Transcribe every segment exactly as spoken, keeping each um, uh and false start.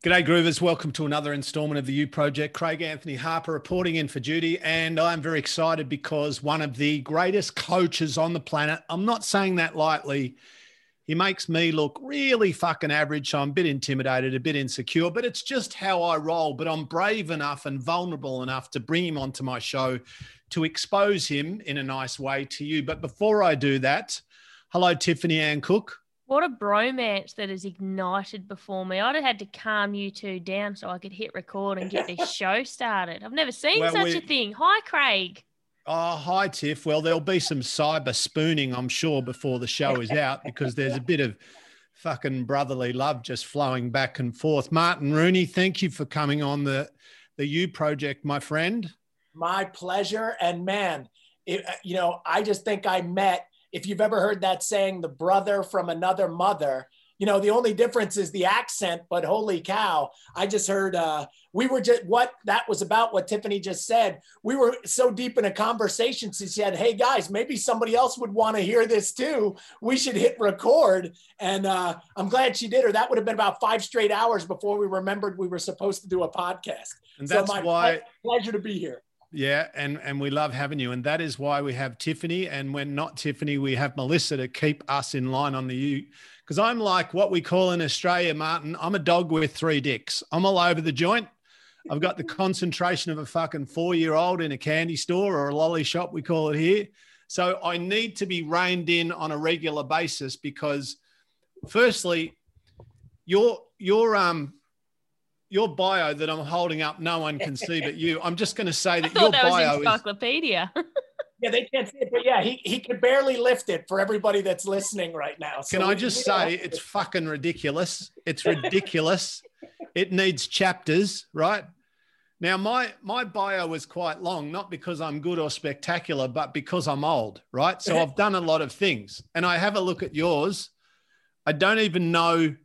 G'day Groovers, welcome to another instalment of the U Project. Craig Anthony Harper reporting in for duty, and I'm very excited because one of the greatest coaches on the planet, I'm not saying that lightly, he makes me look really fucking average, so I'm a bit intimidated, a bit insecure, but it's just how I roll. But I'm brave enough and vulnerable enough to bring him onto my show to expose him in a nice way to you. But before I do that, hello, Tiffany Ann Cook. What a bromance that has ignited before me. I'd have had to calm you two down so I could hit record and get this show started. I've never seen well, such we... a thing. Hi, Craig. Oh, hi, Tiff. Well, there'll be some cyber spooning, I'm sure, before the show is out because there's a bit of fucking brotherly love just flowing back and forth. Martin Rooney, thank you for coming on the, the U Project, my friend. My pleasure. And man, it, you know, I just think I met, if you've ever heard that saying, the brother from another mother, you know, the only difference is the accent, but holy cow, I just heard, uh, we were just, what that was about, what Tiffany just said. We were so deep in a conversation, she said, hey guys, maybe somebody else would want to hear this too. We should hit record. And uh, I'm glad she did, or that would have been about five straight hours before we remembered we were supposed to do a podcast. And that's so my why pleasure to be here. Yeah, and, and we love having you. And that is why we have Tiffany. And when not Tiffany, we have Melissa to keep us in line on the U. Because I'm like what we call in Australia, Martin, I'm a dog with three dicks. I'm all over the joint. I've got the concentration of a fucking four-year-old in a candy store or a lolly shop, we call it here. So I need to be reined in on a regular basis because firstly, your, your, um, your bio that I'm holding up, no one can see but you. I'm just going to say that your that bio was encyclopedia. is... Yeah, they can't see it, but yeah, he, he could barely lift it for everybody that's listening right now. So can I just say it's fucking ridiculous. It's ridiculous. It needs chapters, right? Now, my, my bio was quite long, not because I'm good or spectacular, but because I'm old, right? So I've done a lot of things. And I have a look at yours. I don't even know...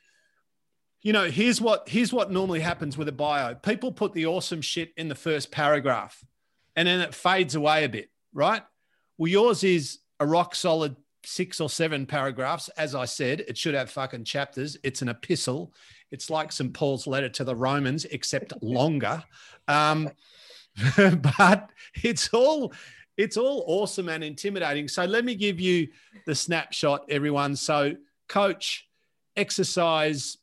You know, here's what here's what normally happens with a bio. People put the awesome shit in the first paragraph and then it fades away a bit, right? Well, yours is a rock solid six or seven paragraphs. As I said, it should have fucking chapters. It's an epistle. It's like Saint Paul's letter to the Romans, except longer. Um, but it's all it's all awesome and intimidating. So let me give you the snapshot, everyone. So coach, exercise,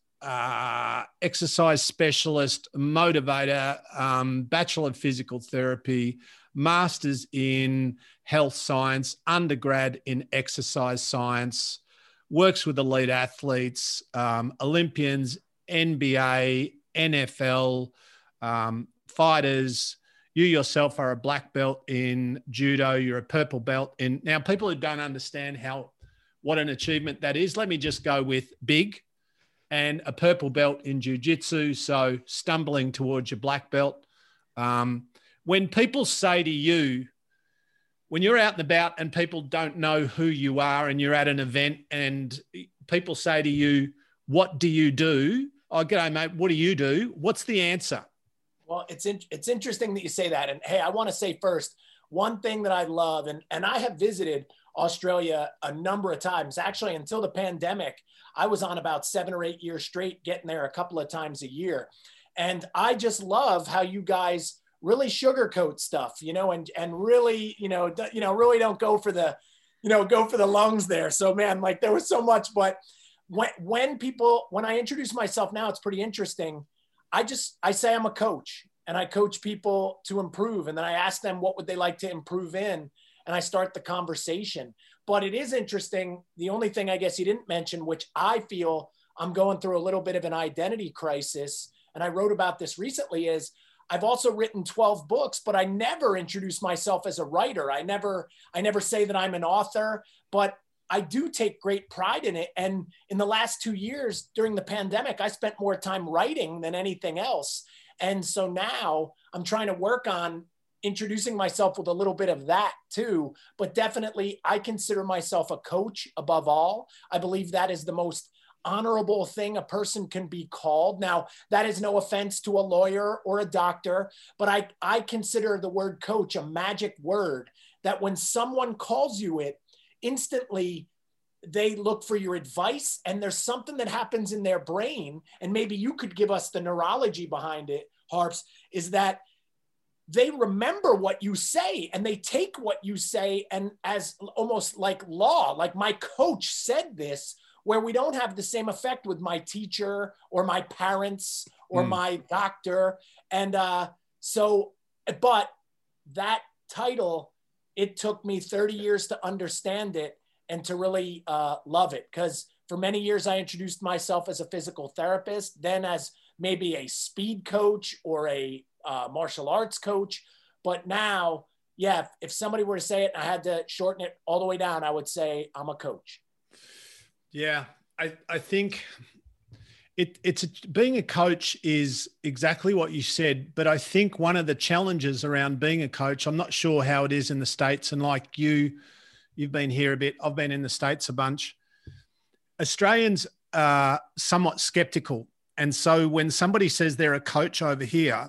Uh, exercise specialist, motivator, um, Bachelor of Physical Therapy, Masters in Health Science, undergrad in Exercise Science, works with elite athletes, um, Olympians, N B A, N F L, um, fighters. You yourself are a black belt in judo. You're a purple belt in... Now, people who don't understand how what an achievement that is, let me just go with big. And a purple belt in jiu-jitsu, so stumbling towards your black belt. Um, when people say to you, when you're out and about and people don't know who you are and you're at an event and people say to you, what do you do? Oh, g'day, mate, what do you do? What's the answer? Well, it's in, it's interesting that you say that. And hey, I want to say first, one thing that I love, and, and I have visited Australia a number of times, actually until the pandemic, I was on about seven or eight years straight, getting there a couple of times a year. And I just love how you guys really sugarcoat stuff, you know, and, and really, you know, you know, really don't go for the, you know, go for the lungs there. So man, like there was so much, but when, when people, when I introduce myself now, it's pretty interesting. I just, I say I'm a coach and I coach people to improve. And then I ask them, what would they like to improve in? And I start the conversation. But it is interesting. The only thing I guess you didn't mention, which I feel I'm going through a little bit of an identity crisis, and I wrote about this recently, is I've also written twelve books, but I never introduce myself as a writer. I never, I never say that I'm an author, but I do take great pride in it. And in the last two years during the pandemic, I spent more time writing than anything else. And so now I'm trying to work on introducing myself with a little bit of that too, but definitely I consider myself a coach above all. I believe that is the most honorable thing a person can be called. Now, that is no offense to a lawyer or a doctor, but I, I consider the word coach a magic word that when someone calls you it, instantly they look for your advice, and there's something that happens in their brain, and maybe you could give us the neurology behind it, Harps, is that they remember what you say and they take what you say and as almost like law, like my coach said this, where we don't have the same effect with my teacher or my parents or mm. my doctor. And uh, so, but that title, it took me thirty years to understand it and to really uh, love it. Because for many years, I introduced myself as a physical therapist, then as maybe a speed coach or a uh, martial arts coach. But now, yeah, if, if somebody were to say it and I had to shorten it all the way down, I would say I'm a coach. Yeah, I, I think it, it's a, being a coach is exactly what you said. But I think one of the challenges around being a coach, I'm not sure how it is in the States. And like you, you've been here a bit. I've been in the States a bunch. Australians are somewhat skeptical. And so when somebody says they're a coach over here,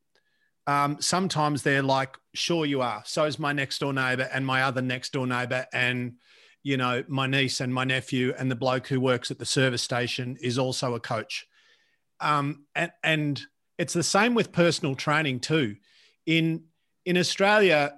um, sometimes they're like, sure you are. So is my next door neighbor and my other next door neighbor and, you know, my niece and my nephew and the bloke who works at the service station is also a coach. Um, and, and it's the same with personal training too. In, in Australia,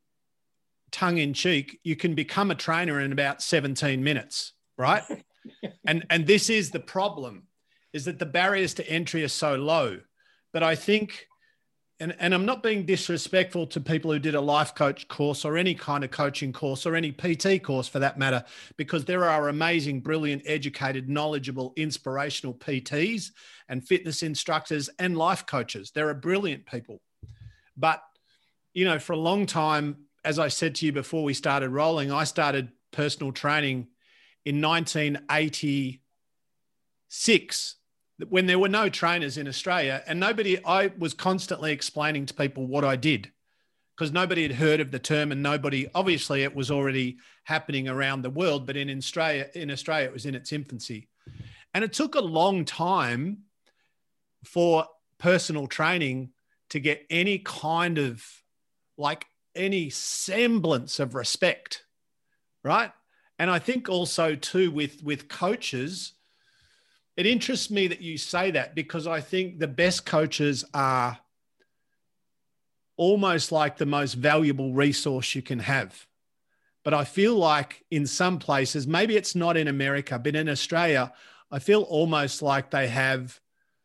tongue in cheek, you can become a trainer in about seventeen minutes, right? and, and this is the problem, is that the barriers to entry are so low. But I think, and, and I'm not being disrespectful to people who did a life coach course or any kind of coaching course or any P T course for that matter, because there are amazing, brilliant, educated, knowledgeable, inspirational P Ts and fitness instructors and life coaches. There are brilliant people. But, you know, for a long time, as I said to you before we started rolling, I started personal training in nineteen eighty-six, when there were no trainers in Australia, and nobody, I was constantly explaining to people what I did because nobody had heard of the term, and nobody, obviously it was already happening around the world, but in Australia, in Australia, it was in its infancy. And it took a long time for personal training to get any kind of, like any semblance of respect, right? And I think also too with, with coaches, it interests me that you say that, because I think the best coaches are almost like the most valuable resource you can have. But I feel like in some places, maybe it's not in America, but in Australia, I feel almost like they have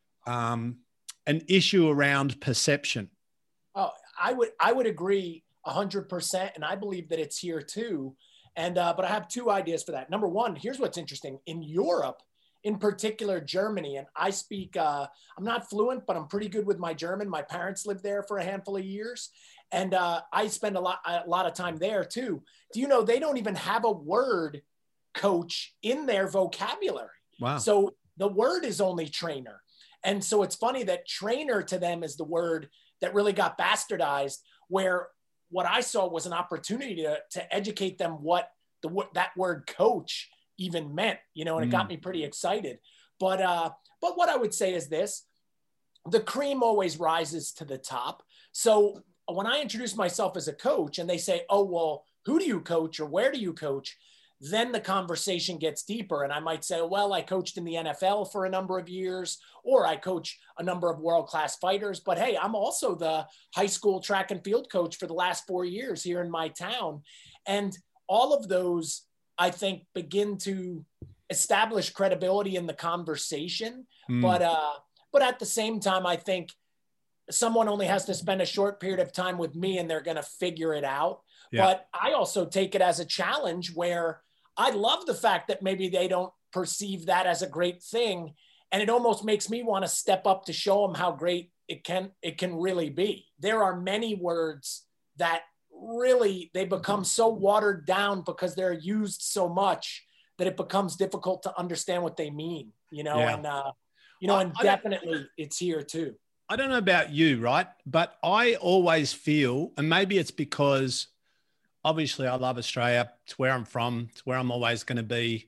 um, an issue around perception. Oh, I would, I would agree a hundred percent. And I believe that it's here too. And, uh, but I have two ideas for that. Number one, here's what's interesting. In Europe, in particular, Germany, and I speak, uh, I'm not fluent, but I'm pretty good with my German. My parents lived there for a handful of years, and uh, I spend a lot, a lot of time there too. Do you know, they don't even have a word coach in their vocabulary. Wow. So the word is only trainer. And so it's funny that trainer to them is the word that really got bastardized, where what I saw was an opportunity to, to educate them what the that word coach even meant, you know, and it got me pretty excited. But, uh, but what I would say is this: the cream always rises to the top. So when I introduce myself as a coach and they say, oh, well, who do you coach or where do you coach? Then the conversation gets deeper. And I might say, well, I coached in the N F L for a number of years, or I coach a number of world-class fighters. But hey, I'm also the high school track and field coach for the last four years here in my town. And all of those, I think, begin to establish credibility in the conversation. Mm. But, uh, but at the same time, I think someone only has to spend a short period of time with me and they're going to figure it out. Yeah. But I also take it as a challenge where I love the fact that maybe they don't perceive that as a great thing. And it almost makes me want to step up to show them how great it can, it can really be. There are many words that really, they become so watered down because they're used so much that it becomes difficult to understand what they mean, you know, yeah. and, uh, you know, and definitely it's here too. I don't know about you, right? But I always feel, and maybe it's because obviously I love Australia. It's where I'm from. It's where I'm always going to be.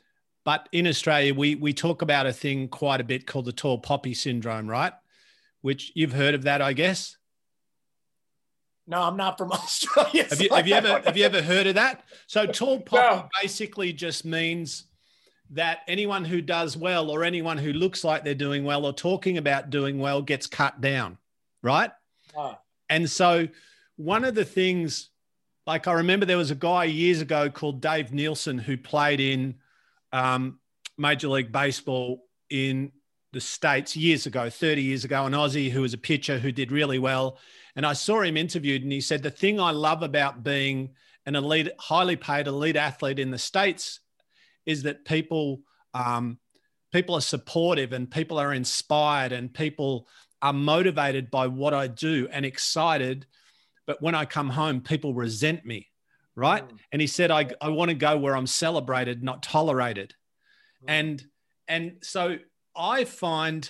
But in Australia, we, we talk about a thing quite a bit called the tall poppy syndrome, right? Which you've heard of that, I guess. No, I'm not from Australia. Have you, have you ever have you ever heard of that? So tall poppy no. basically just means that anyone who does well or anyone who looks like they're doing well or talking about doing well gets cut down, right? Oh. And so one of the things, like I remember there was a guy years ago called Dave Nielsen who played in um, Major League Baseball in the States years ago, thirty years ago, an Aussie who was a pitcher who did really well. And I saw him interviewed and he said, the thing I love about being an elite, highly paid elite athlete in the States is that people, um, people are supportive and people are inspired and people are motivated by what I do and excited. But when I come home, people resent me, right? Mm. And he said, I, I want to go where I'm celebrated, not tolerated. Mm. And, and so I find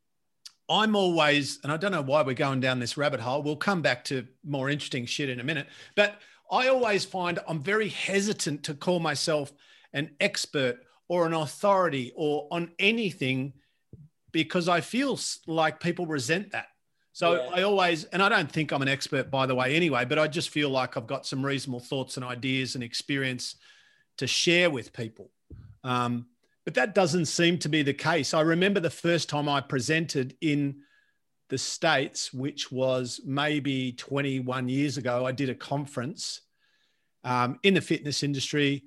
I'm always, and I don't know why we're going down this rabbit hole. We'll come back to more interesting shit in a minute. But I always find I'm very hesitant to call myself an expert or an authority or on anything because I feel like people resent that. So yeah. I always, and I don't think I'm an expert by the way anyway, but I just feel like I've got some reasonable thoughts and ideas and experience to share with people. Um, but that doesn't seem to be the case. I remember the first time I presented in the States, which was maybe twenty-one years ago, I did a conference um, in the fitness industry.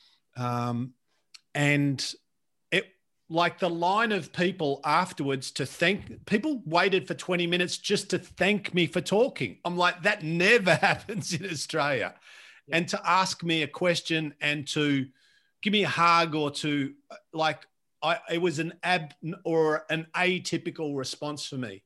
Um, and it, like the line of people afterwards to thank, people waited for twenty minutes just to thank me for talking. I'm like, that never happens in Australia. Yeah. And to ask me a question and to give me a hug or to like, I, it was an ab or an atypical response for me.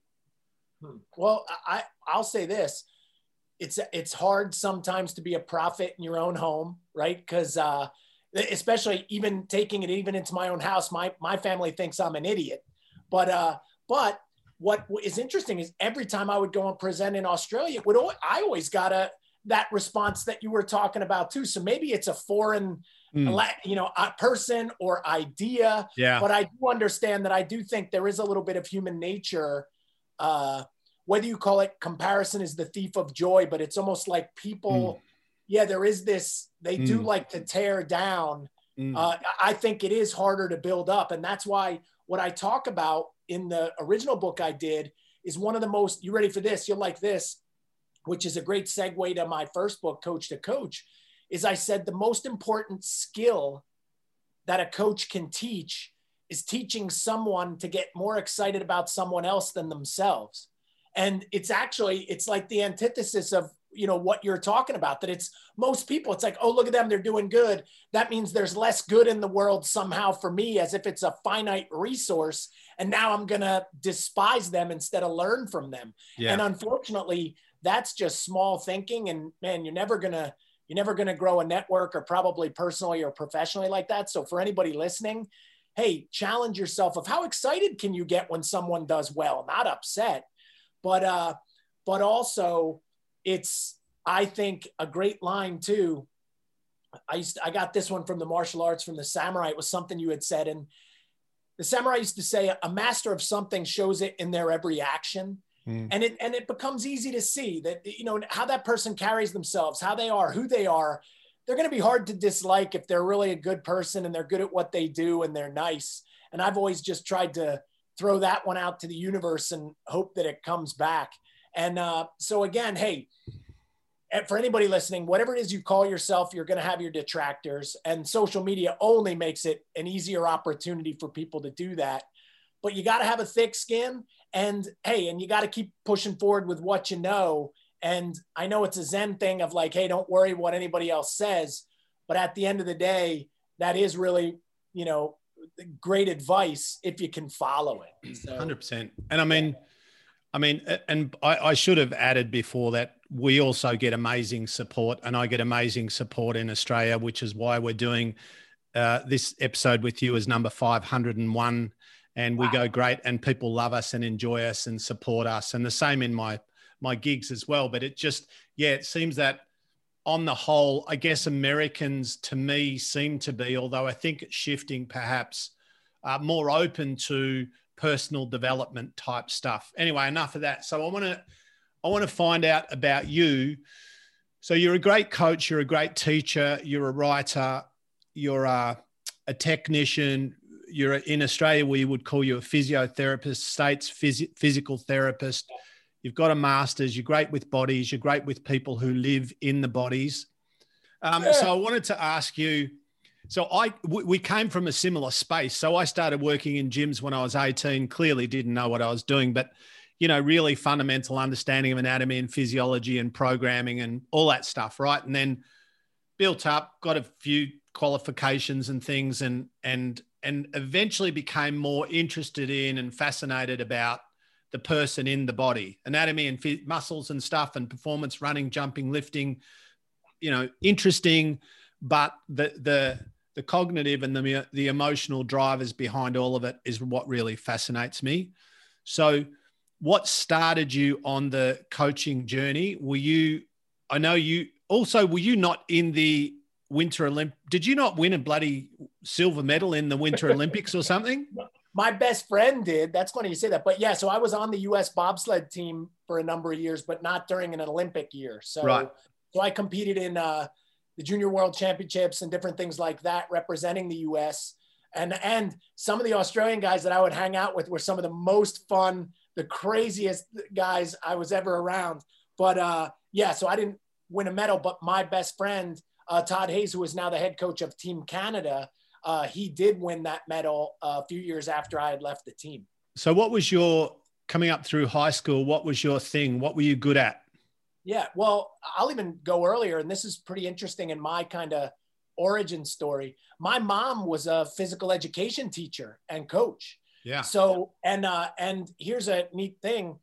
Well, I, I'll say this. It's, it's hard sometimes to be a prophet in your own home, right? Because, uh, especially even taking it even into my own house, my, my family thinks I'm an idiot. But, uh, but what is interesting is every time I would go and present in Australia, it would always, I always got a, that response that you were talking about too. So maybe it's a foreign, mm. you know, a person or idea, yeah. But I do understand that I do think there is a little bit of human nature, uh, whether you call it comparison is the thief of joy, but it's almost like people, mm. yeah, there is this, they mm. do like to tear down. Mm. Uh, I think it is harder to build up. And that's why what I talk about in the original book I did is one of the most, you ready for this? You'll like this, which is a great segue to my first book, Coach to Coach, is I said the most important skill that a coach can teach is teaching someone to get more excited about someone else than themselves. And it's actually, it's like the antithesis of, you know, what you're talking about, that it's most people, it's like, oh, look at them, they're doing good. That means there's less good in the world somehow for me, as if it's a finite resource. And now I'm going to despise them instead of learn from them. Yeah. And unfortunately, that's just small thinking. And man, you're never going to, you're never going to grow a network or probably personally or professionally like that. So for anybody listening, hey, challenge yourself of how excited can you get when someone does well, not upset. But, uh, but also it's, I think a great line too. I used to, I got this one from the martial arts, from the samurai. It was something you had said. And the samurai used to say, a master of something shows it in their every action. Mm. And it, and it becomes easy to see that, you know, how that person carries themselves, how they are, who they are. They're going to be hard to dislike if they're really a good person and they're good at what they do and they're nice. And I've always just tried to throw that one out to the universe and hope that it comes back. And uh, so again, hey, for anybody listening, whatever it is you call yourself, you're going to have your detractors, and social media only makes it an easier opportunity for people to do that. But you got to have a thick skin, and hey, and you got to keep pushing forward with what you know. And I know it's a Zen thing of like, hey, don't worry what anybody else says. But at the end of the day, that is really, you know, great advice if you can follow it. So, one hundred percent. And I mean, I mean, and I, I should have added before that we also get amazing support, and I get amazing support in Australia, which is why we're doing uh, this episode with you as number five hundred and one. And we wow. go great, and people love us and enjoy us and support us. And the same in my, my gigs as well. But it just, yeah, it seems that on the whole, I guess Americans to me seem to be, although I think it's shifting perhaps, uh, more open to personal development type stuff. Anyway, enough of that. So I want to, I want to find out about you. So you're a great coach, you're a great teacher, you're a writer, you're a, a technician, you're in Australia where you would call you a physiotherapist, States phys- physical therapist. You've got a master's, you're great with bodies, you're great with people who live in the bodies. Um, yeah. So I wanted to ask you, so I, w- we came from a similar space. So I started working in gyms when I was eighteen, clearly didn't know what I was doing, but you know, really fundamental understanding of anatomy and physiology and programming and all that stuff, right? And then built up, got a few qualifications and things, and and and eventually became more interested in and fascinated about the person in the body, anatomy and f- muscles and stuff, and performance, running, jumping, lifting, you know, interesting, but the the the cognitive and the the emotional drivers behind all of it is what really fascinates me. So what started you on the coaching journey? Were you, I know you also, were you not in the Winter Olymp? Did you not win a bloody silver medal in the Winter Olympics or something? My best friend did. That's funny you say that. But yeah, so I was on the U S bobsled team for a number of years, but not during an Olympic year. So, right. so I competed in uh, the Junior World Championships and different things like that, representing the U S. And, and some of the Australian guys that I would hang out with were some of the most fun, the craziest guys I was ever around. But uh, yeah, so I didn't win a medal, but my best friend, uh, Todd Hayes, who is now the head coach of Team Canada, uh, he did win that medal a few years after I had left the team. So what was your, coming up through high school, what was your thing? What were you good at? Yeah, well, I'll even go earlier, and this is pretty interesting in my kind of origin story. My mom was a physical education teacher and coach. Yeah. So, and, uh, and here's a neat thing.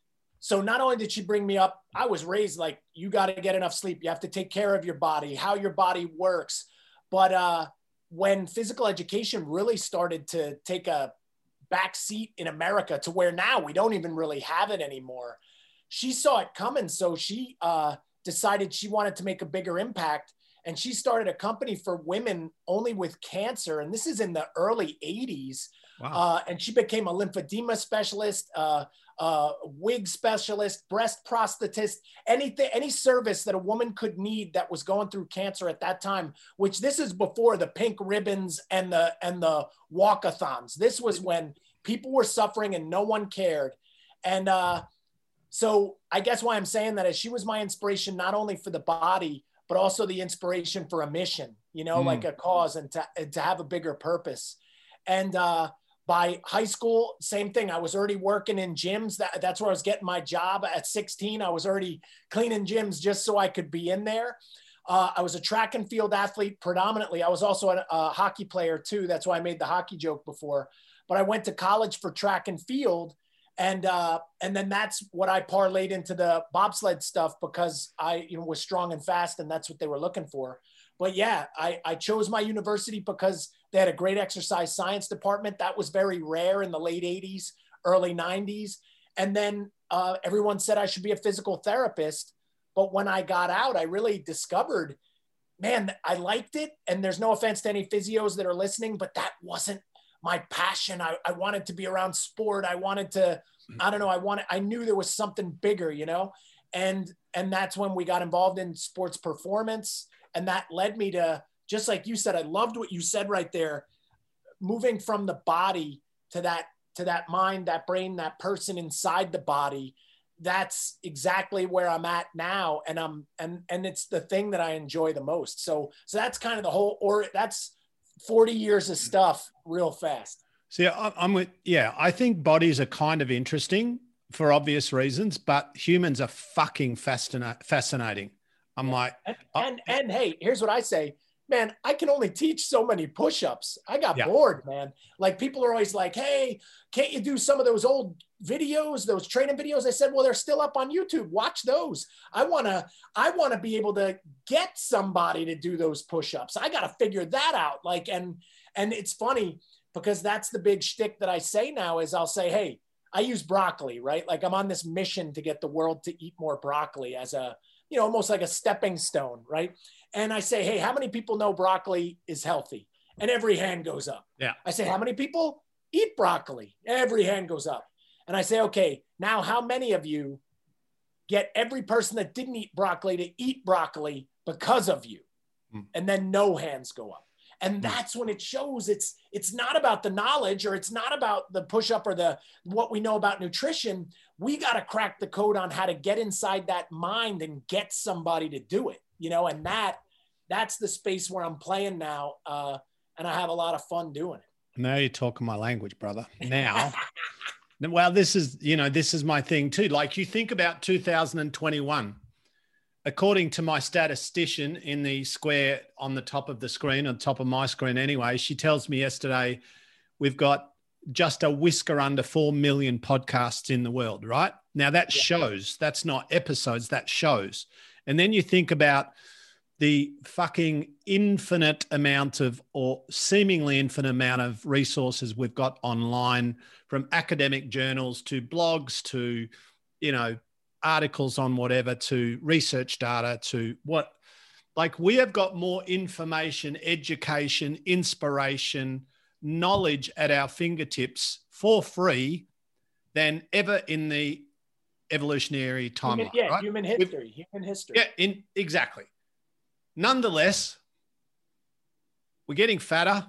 So not only did she bring me up, I was raised like, you got to get enough sleep. You have to take care of your body, how your body works. But, uh, when physical education really started to take a back seat in America to where now we don't even really have it anymore, she saw it coming. So she, uh, decided she wanted to make a bigger impact. And she started a company for women only with cancer. And this is in the early eighties. Wow. Uh, and she became a lymphedema specialist, uh, uh, wig specialist, breast prosthetist, anything, any service that a woman could need that was going through cancer at that time, which this is before the pink ribbons and the, and the walkathons. This was when people were suffering and no one cared. And uh, so I guess why I'm saying that is she was my inspiration, not only for the body, but also the inspiration for a mission, you know, mm. like a cause, and to, and to have a bigger purpose. And uh, by high school, same thing. I was already working in gyms. That, that's where I was getting my job. At sixteen, I was already cleaning gyms just so I could be in there. Uh, I was a track and field athlete predominantly. I was also a, a hockey player too. That's why I made the hockey joke before. But I went to college for track and field. And, uh, and then that's what I parlayed into the bobsled stuff, because I, you know, was strong and fast, and that's what they were looking for. But yeah, I, I chose my university because they had a great exercise science department. That was very rare in the late eighties, early nineties. And then uh, everyone said I should be a physical therapist. But when I got out, I really discovered, man, I liked it. And there's no offense to any physios that are listening, but that wasn't my passion. I, I wanted to be around sport. I wanted to, I don't know, I wanted, I knew there was something bigger, you know? And, and that's when we got involved in sports performance. And that led me to, just like you said, I loved what you said right there, moving from the body to that, to that mind, that brain, that person inside the body. That's exactly where I'm at now. And I'm, and, and it's the thing that I enjoy the most. So, so that's kind of the whole, or that's forty years of stuff real fast. See, I'm with, yeah, I think bodies are kind of interesting for obvious reasons, but humans are fucking fascina- fascinating. I'm like, and, and, and hey, here's what I say, man, I can only teach so many push-ups. I got yeah. bored, man. Like, people are always like, hey, can't you do some of those old videos, those training videos? I said, well, they're still up on YouTube. Watch those. I want to, I want to be able to get somebody to do those push-ups. I got to figure that out. Like, and, and it's funny because that's the big shtick that I say now is I'll say, hey, I use broccoli, right? Like, I'm on this mission to get the world to eat more broccoli as a, you know, almost like a stepping stone, right? And I say, hey, how many people know broccoli is healthy? And every hand goes up. Yeah. I say, how many people eat broccoli? Every hand goes up. And I say, okay, now how many of you get every person that didn't eat broccoli to eat broccoli because of you. Mm. And then no hands go up. And that's when it shows it's it's not about the knowledge, or it's not about the push-up or the what we know about nutrition. We got to crack the code on how to get inside that mind and get somebody to do it, you know, and that that's the space where I'm playing now. Uh, and I have a lot of fun doing it. Now you're talking my language, brother. Now, well, this is, you know, this is my thing too. Like, you think about two thousand twenty-one. According to my statistician in the square on the top of the screen, on top of my screen anyway, she tells me yesterday we've got just a whisker under four million podcasts in the world, right? Now that yeah. shows, that's not episodes, that shows. And then you think about the fucking infinite amount of, or seemingly infinite amount of resources we've got online, from academic journals to blogs to, you know, articles on whatever, to research data, to what, like, we have got more information, education, inspiration, knowledge at our fingertips for free than ever in the evolutionary timeline. Human, yeah, right? human history, We've, human history. Yeah, in, exactly. Nonetheless, we're getting fatter.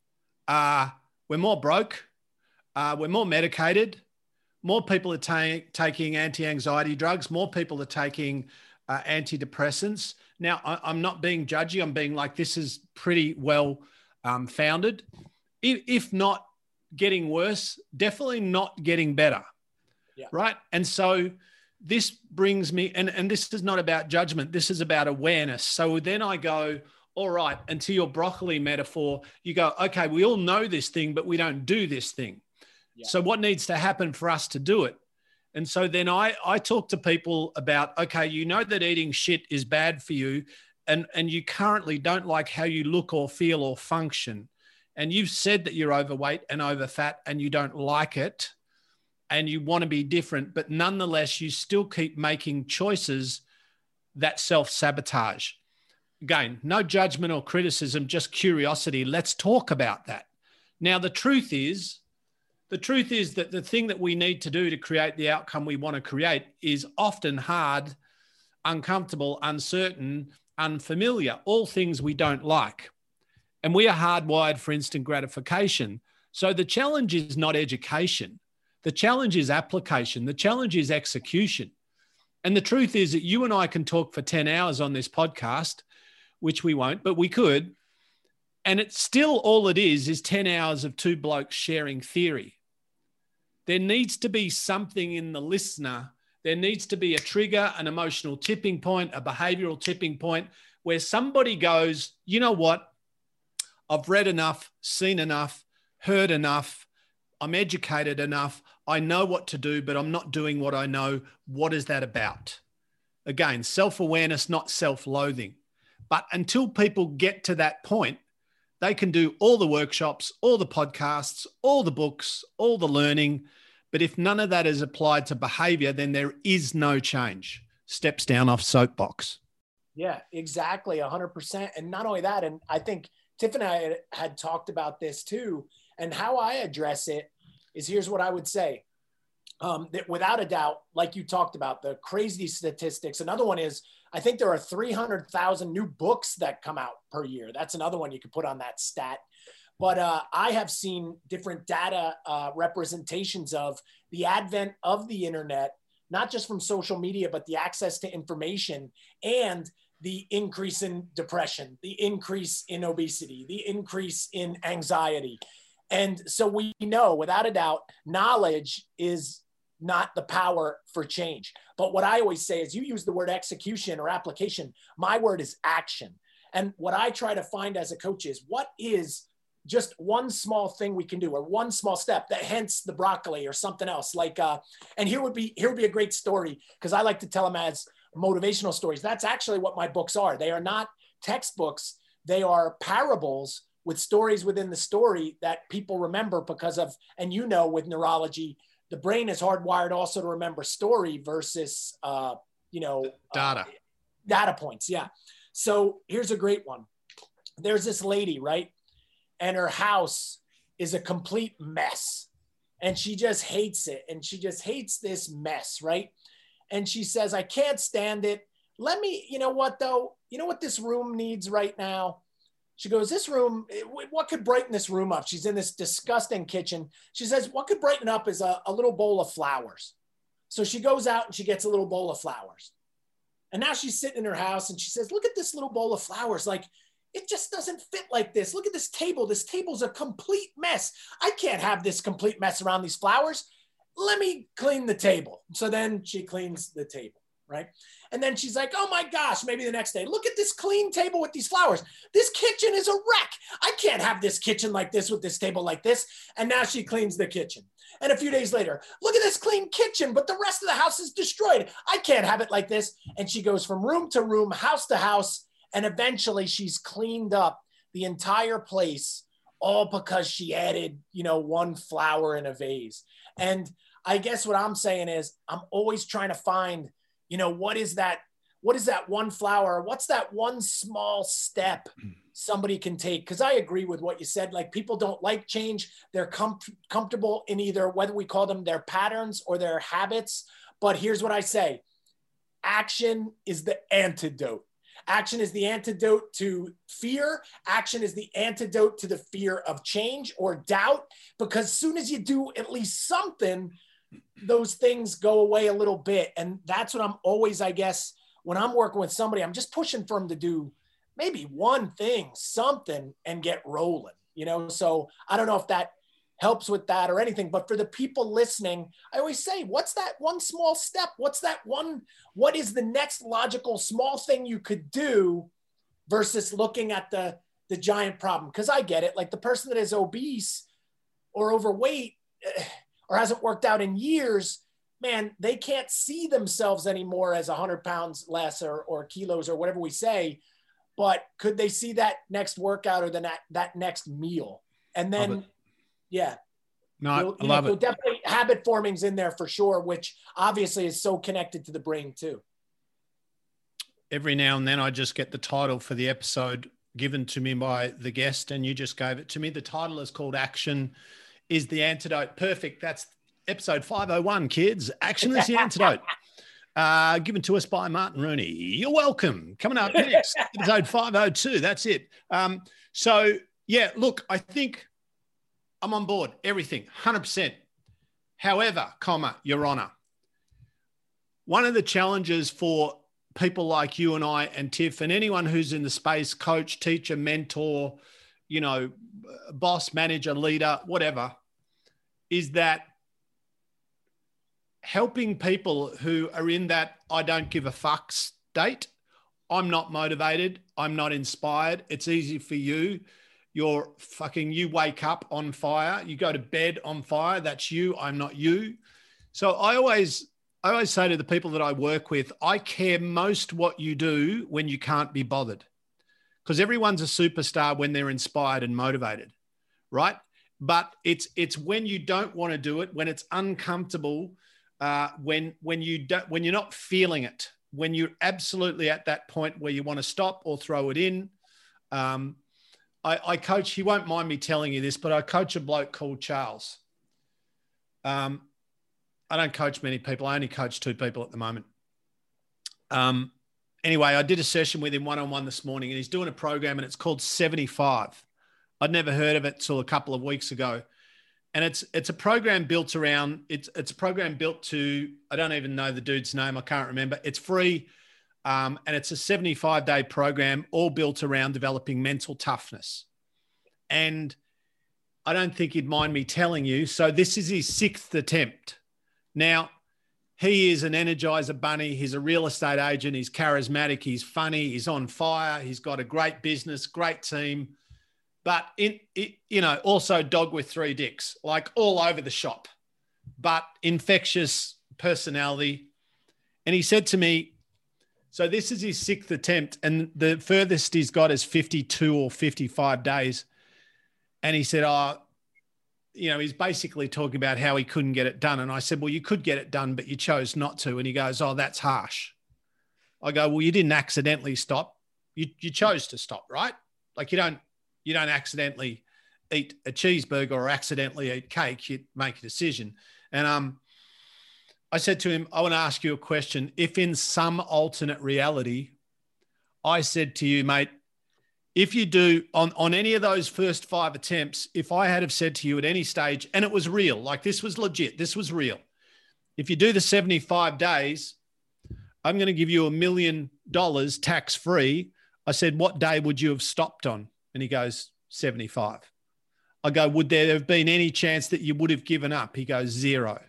Uh, we're more broke. Uh, we're more medicated. More people are ta- taking anti-anxiety drugs. More people are taking uh, antidepressants. Now, I- I'm not being judgy. I'm being like, this is pretty well um, founded. If, if not getting worse, definitely not getting better. Yeah. Right? And so this brings me, and, and this is not about judgment. This is about awareness. So then I go, all right, and to your broccoli metaphor, you go, okay, we all know this thing, but we don't do this thing. Yeah. So what needs to happen for us to do it? And so then I, I talk to people about, okay, you know that eating shit is bad for you, and, and you currently don't like how you look or feel or function. And you've said that you're overweight and over fat and you don't like it and you want to be different, but nonetheless, you still keep making choices that self-sabotage. Again, no judgment or criticism, just curiosity. Let's talk about that. Now, the truth is, The truth is that the thing that we need to do to create the outcome we want to create is often hard, uncomfortable, uncertain, unfamiliar, all things we don't like. And we are hardwired for instant gratification. So the challenge is not education. The challenge is application. The challenge is execution. And the truth is that you and I can talk for ten hours on this podcast, which we won't, but we could. And it's still, all it is, is ten hours of two blokes sharing theory. There needs to be something in the listener. There needs to be a trigger, an emotional tipping point, a behavioral tipping point, where somebody goes, you know what? I've read enough, seen enough, heard enough. I'm educated enough. I know what to do, but I'm not doing what I know. What is that about? Again, self-awareness, not self-loathing. But until people get to that point, they can do all the workshops, all the podcasts, all the books, all the learning. But if none of that is applied to behavior, then there is no change. Steps down off soapbox. Yeah, exactly. one hundred percent. And not only that, and I think Tiff and I had, had talked about this too. And how I address it is, here's what I would say. Um, that without a doubt, like you talked about, the crazy statistics. Another one is, I think there are three hundred thousand new books that come out per year. That's another one you could put on that stat. But uh, I have seen different data uh, representations of the advent of the internet, not just from social media, but the access to information and the increase in depression, the increase in obesity, the increase in anxiety. And so we know without a doubt, knowledge is not the power for change. But what I always say is, you use the word execution or application. My word is action. And what I try to find as a coach is, what is just one small thing we can do, or one small step, that hence the broccoli or something else. Like, uh, and here would be, here would be a great story, because I like to tell them as motivational stories. That's actually what my books are. They are not textbooks. They are parables with stories within the story that people remember because of, and you know, with neurology, the brain is hardwired also to remember story versus, uh, you know, data, uh, data points. Yeah. So here's a great one. There's this lady, right? And her house is a complete mess, and she just hates it. And she just hates this mess, right? And she says, I can't stand it. Let me, you know what though? You know what this room needs right now? She goes, this room, what could brighten this room up? She's in this disgusting kitchen. She says, what could brighten up is a, a little bowl of flowers. So she goes out and she gets a little bowl of flowers. And now she's sitting in her house and she says, look at this little bowl of flowers. Like, it just doesn't fit like this. Look at this table. This table's a complete mess. I can't have this complete mess around these flowers. Let me clean the table. So then she cleans the table, right? And then she's like, oh my gosh, maybe the next day, look at this clean table with these flowers. This kitchen is a wreck. I can't have this kitchen like this with this table like this. And now she cleans the kitchen. And a few days later, look at this clean kitchen, but the rest of the house is destroyed. I can't have it like this. And she goes from room to room, house to house. And eventually she's cleaned up the entire place, all because she added, you know, one flower in a vase. And I guess what I'm saying is I'm always trying to find, you know, what is that, what is that one flower? What's that one small step somebody can take? Because I agree with what you said. Like, people don't like change. They're com- comfortable in either, whether we call them their patterns or their habits. But here's what I say. Action is the antidote. Action is the antidote to fear. Action is the antidote to the fear of change or doubt, because as soon as you do at least something, those things go away a little bit. And that's what I'm always, I guess, when I'm working with somebody, I'm just pushing for them to do maybe one thing, something, and get rolling, you know? So I don't know if that helps with that or anything, but for the people listening, I always say, what's that one small step? What's that one, what is the next logical small thing you could do versus looking at the, the giant problem? Because I get it. Like, the person that is obese or overweight or hasn't worked out in years, man, they can't see themselves anymore as one hundred pounds less or, or kilos or whatever we say. But could they see that next workout or the that, that next meal? And then, yeah. No, you'll, I love know, it. Definitely habit forming's in there for sure, which obviously is so connected to the brain too. Every now and then I just get the title for the episode given to me by the guest, and you just gave it to me. The title is called Action is the Antidote. Perfect. That's episode five oh one, kids. Action is the Antidote. Uh, given to us by Martin Rooney. You're welcome. Coming up next, episode five oh two. That's it. Um, so, yeah, look, I think I'm on board. Everything, one hundred percent. However, comma, Your Honor, one of the challenges for people like you and I and Tiff and anyone who's in the space, coach, teacher, mentor, you know, boss, manager, leader, whatever, is that helping people who are in that I don't give a fuck state. I'm not motivated. I'm not inspired. It's easy for you. You're fucking, you wake up on fire. You go to bed on fire. That's you. I'm not you. So I always, I always say to the people that I work with, I care most what you do when you can't be bothered, because everyone's a superstar when they're inspired and motivated, right? But it's, it's when you don't want to do it, when it's uncomfortable, Uh, when when you don't, when you're not feeling it, when you're absolutely at that point where you want to stop or throw it in. Um, I, I coach. He won't mind me telling you this, but I coach a bloke called Charles. Um, I don't coach many people. I only coach two people at the moment. Um, anyway, I did a session with him one-on-one this morning, and he's doing a program, and it's called seventy-five. I'd never heard of it till a couple of weeks ago. And it's it's a program built around, it's it's a program built to, I don't even know the dude's name, I can't remember. It's free, um, and it's a seventy-five day program, all built around developing mental toughness. And I don't think he'd mind me telling you, so this is his sixth attempt. Now, he is an Energizer bunny. He's a real estate agent. He's charismatic. He's funny. He's on fire. He's got a great business, great team. But, in, it, you know, also dog with three dicks, like all over the shop, but infectious personality. And he said to me, so this is his sixth attempt, and the furthest he's got is fifty-two or fifty-five days. And he said, oh, you know, he's basically talking about how he couldn't get it done. And I said, well, you could get it done, but you chose not to. And he goes, oh, that's harsh. I go, well, you didn't accidentally stop. You, you chose to stop, right? Like you don't, You don't accidentally eat a cheeseburger or accidentally eat cake. You make a decision. And um, I said to him, I want to ask you a question. If in some alternate reality, I said to you, mate, if you do on, on any of those first five attempts, if I had have said to you at any stage, and it was real, like this was legit, this was real. If you do the seventy-five days, I'm going to give you a million dollars tax free. I said, what day would you have stopped on? And he goes, seventy-five. I go, would there have been any chance that you would have given up? He goes, zero.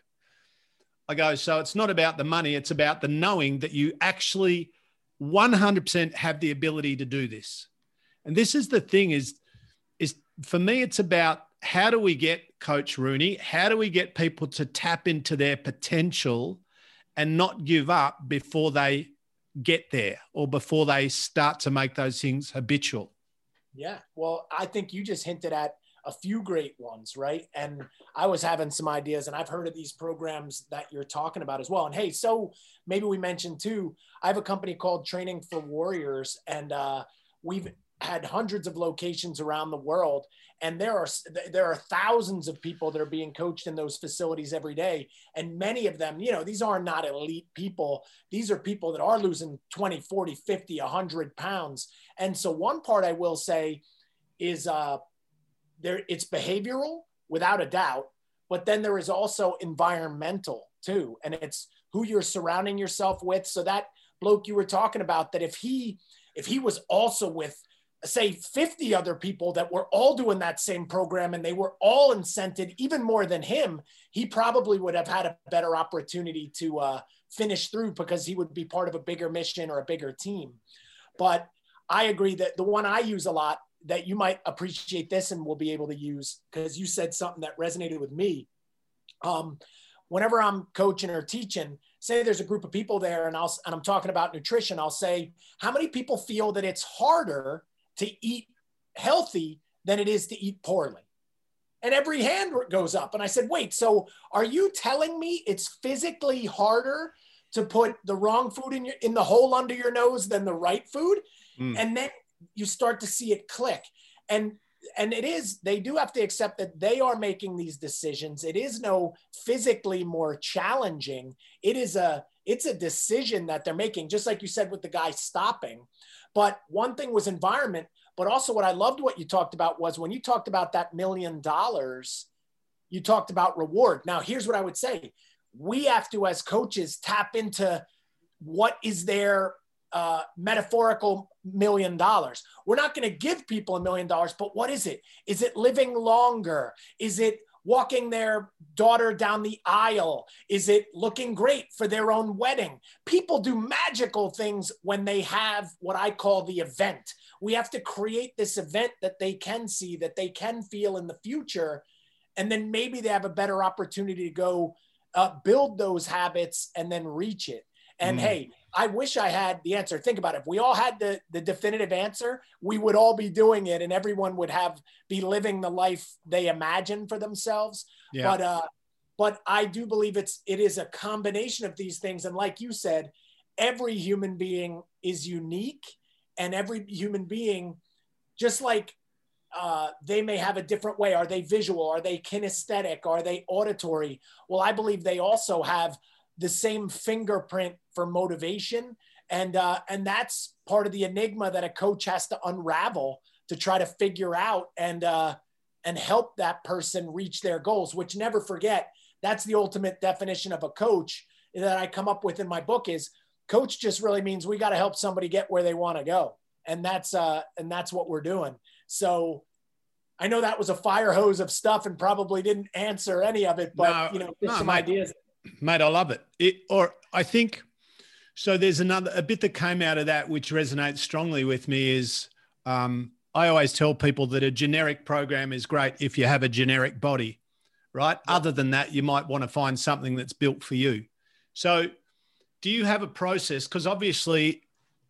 I go, so it's not about the money. It's about the knowing that you actually one hundred percent have the ability to do this. And this is the thing is, is for me, it's about how do we get Coach Rooney? How do we get people to tap into their potential and not give up before they get there or before they start to make those things habitual? Yeah. Well, I think you just hinted at a few great ones, right? And I was having some ideas, and I've heard of these programs that you're talking about as well. And hey, so maybe we mentioned too, I have a company called Training for Warriors, and uh, we've had hundreds of locations around the world. And there are, there are thousands of people that are being coached in those facilities every day. And many of them, you know, these are not elite people. These are people that are losing twenty, forty, fifty, a hundred pounds. And so one part I will say is uh, there, it's behavioral without a doubt, but then there is also environmental too. And it's who you're surrounding yourself with. So that bloke you were talking about, that if he, if he was also with, say, fifty other people that were all doing that same program and they were all incented even more than him, he probably would have had a better opportunity to uh, finish through because he would be part of a bigger mission or a bigger team. But I agree that the one I use a lot that you might appreciate this and will be able to use, because you said something that resonated with me. Um, whenever I'm coaching or teaching, say there's a group of people there and, I'll, and I'm talking about nutrition, I'll say, how many people feel that it's harder to eat healthy than it is to eat poorly? And every hand goes up. And I said, wait, so are you telling me it's physically harder to put the wrong food in your, in the hole under your nose than the right food? Mm. And then you start to see it click. And, and it is, they do have to accept that they are making these decisions. It is no physically more challenging. It is a, it's a decision that they're making, just like you said with the guy stopping. But one thing was environment, but also what I loved what you talked about was when you talked about that million dollars, you talked about reward. Now, here's what I would say. We have to, as coaches, tap into what is their uh, metaphorical million dollars. We're not going to give people a million dollars, but what is it? Is it living longer? Is it walking their daughter down the aisle? Is it looking great for their own wedding? People do magical things when they have what I call the event. We have to create this event that they can see, that they can feel in the future. And then maybe they have a better opportunity to go uh, build those habits and then reach it. And mm. hey, I wish I had the answer. Think about it. If we all had the, the definitive answer, we would all be doing it and everyone would have be living the life they imagine for themselves. Yeah. But, uh, but I do believe it's, it is a combination of these things. And like you said, every human being is unique, and every human being, just like uh, they may have a different way. Are they visual? Are they kinesthetic? Are they auditory? Well, I believe they also have the same fingerprint for motivation. And, uh, and that's part of the enigma that a coach has to unravel to try to figure out and, uh, and help that person reach their goals, which, never forget, that's the ultimate definition of a coach that I come up with in my book is coach just really means we got to help somebody get where they want to go. And that's, uh, and that's what we're doing. So I know that was a fire hose of stuff and probably didn't answer any of it, but no, you know, just no, some mate, ideas. Mate, I love it. It, or I think, so there's another, a bit that came out of that, which resonates strongly with me is, um, I always tell people that a generic program is great if you have a generic body, right? Yeah. Other than that, you might want to find something that's built for you. So do you have a process? Because obviously,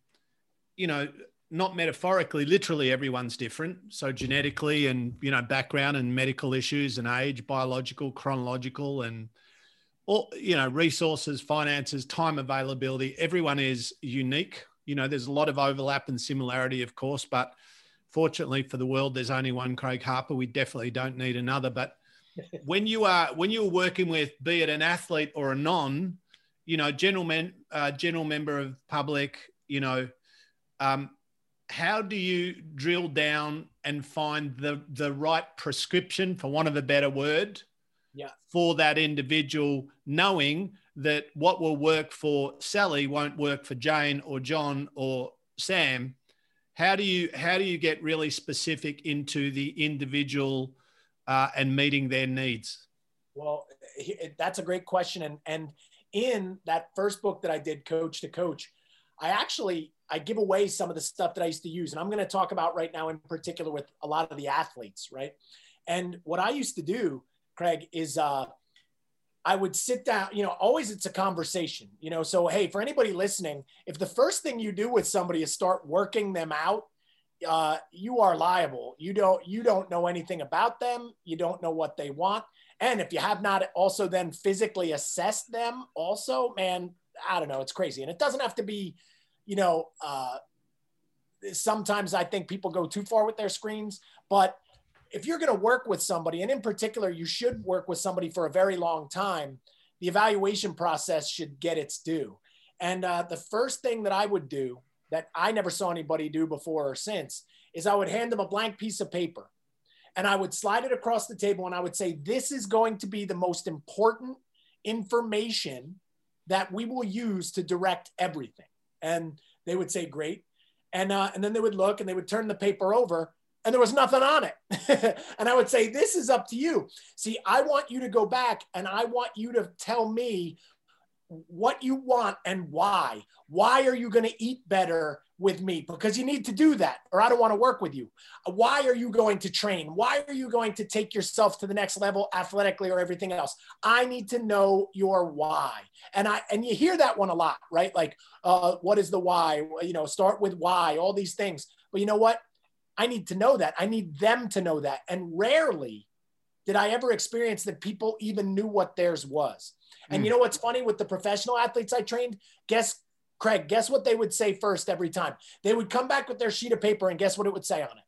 you know, not metaphorically, literally everyone's different. So genetically and, you know, background and medical issues and age, biological, chronological, and all, you know, resources, finances, time availability, everyone is unique. You know, there's a lot of overlap and similarity, of course, but fortunately for the world, there's only one Craig Harper. We definitely don't need another. But when you are, when you're working with, be it an athlete or a non, you know, general men, uh, general member of public, you know, um, how do you drill down and find the, the right prescription, for want of a better word, yeah, for that individual, knowing that what will work for Sally won't work for Jane or John or Sam? How do you, how do you get really specific into the individual uh, and meeting their needs? Well, that's a great question. And, and in that first book that I did, Coach to Coach, I actually, I give away some of the stuff that I used to use. And I'm going to talk about right now in particular with a lot of the athletes, right? And what I used to do, Craig, is uh, I would sit down, you know, always it's a conversation, you know, so, hey, for anybody listening, if the first thing you do with somebody is start working them out, uh, you are liable. You don't, you don't know anything about them. You don't know what they want. And if you have not also then physically assessed them also, man, I don't know, it's crazy. And it doesn't have to be, you know, uh, sometimes I think people go too far with their screens, but if you're going to work with somebody, and in particular, you should work with somebody for a very long time, the evaluation process should get its due. And uh, the first thing that I would do that I never saw anybody do before or since is I would hand them a blank piece of paper and I would slide it across the table and I would say, this is going to be the most important information that we will use to direct everything. And they would say, great. And, uh, and then they would look and they would turn the paper over and there was nothing on it. And I would say, this is up to you. See, I want you to go back and I want you to tell me what you want and why. Why are you going to eat better with me? Because you need to do that, or I don't want to work with you. Why are you going to train? Why are you going to take yourself to the next level athletically or everything else? I need to know your why. And I, and you hear that one a lot, right? Like, uh, what is the why? You know, start with why, all these things. But you know what? I need to know that. I need them to know that. And rarely did I ever experience that people even knew what theirs was. And mm. you know what's funny with the professional athletes I trained? Guess, Craig, guess what they would say first every time? They would come back with their sheet of paper and guess what it would say on it?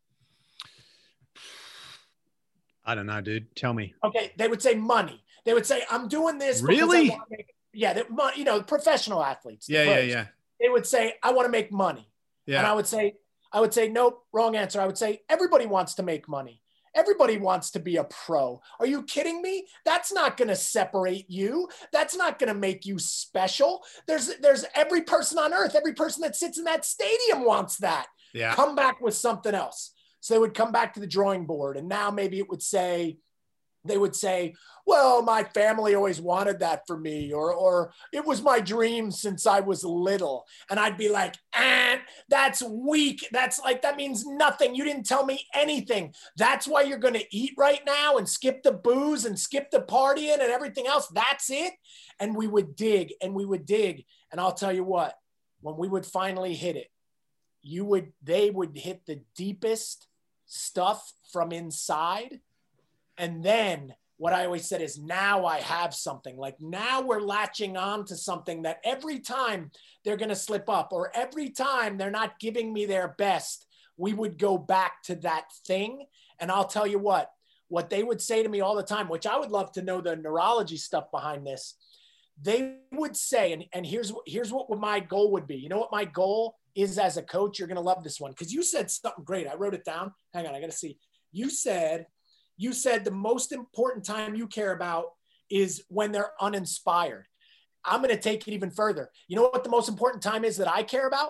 I don't know, dude. Tell me. Okay. They would say money. They would say, I'm doing this. Really? I make, yeah. They, you know, professional athletes. Yeah, yeah, yeah. They would say, I want to make money. Yeah. And I would say, I would say, nope, wrong answer. I would say, everybody wants to make money. Everybody wants to be a pro. Are you kidding me? That's not going to separate you. That's not going to make you special. There's, there's every person on earth, every person that sits in that stadium wants that. Yeah. Come back with something else. So they would come back to the drawing board. And now maybe it would say, they would say, well, my family always wanted that for me, or, or it was my dream since I was little. And I'd be like, eh, that's weak. That's like, that means nothing. You didn't tell me anything. That's why you're going to eat right now and skip the booze and skip the partying and everything else. That's it. And we would dig and we would dig. And I'll tell you what, when we would finally hit it, you would, they would hit the deepest stuff from inside. And then what I always said is, now I have something. Like, now we're latching on to something that every time they're going to slip up, or every time they're not giving me their best, we would go back to that thing. And I'll tell you what, what they would say to me all the time, which I would love to know the neurology stuff behind this. They would say, and, and here's, here's what my goal would be. You know what my goal is as a coach? You're going to love this one, because you said something great. I wrote it down. Hang on, I got to see. You said... You said the most important time you care about is when they're uninspired. I'm going to take it even further. You know what the most important time is that I care about?